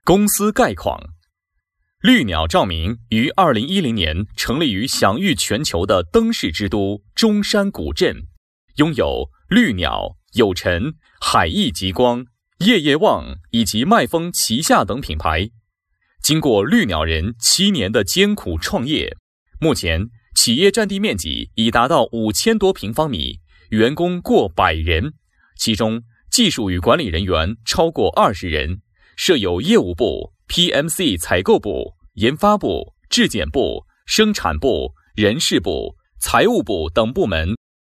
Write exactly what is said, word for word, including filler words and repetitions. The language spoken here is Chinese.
公司概况。绿鸟照明于二零一零年成立于享誉全球的灯饰之都中山古镇，拥有绿鸟、有尘、海翼极光、夜夜望以及麦风旗下等品牌。经过绿鸟人七年的艰苦创业，目前企业占地面积已达到五千多平方米，员工过百人，其中技术与管理人员超过二十人，设有业务部、P M C 采购部、研发部、质检部、生产部、人事部、财务部等部门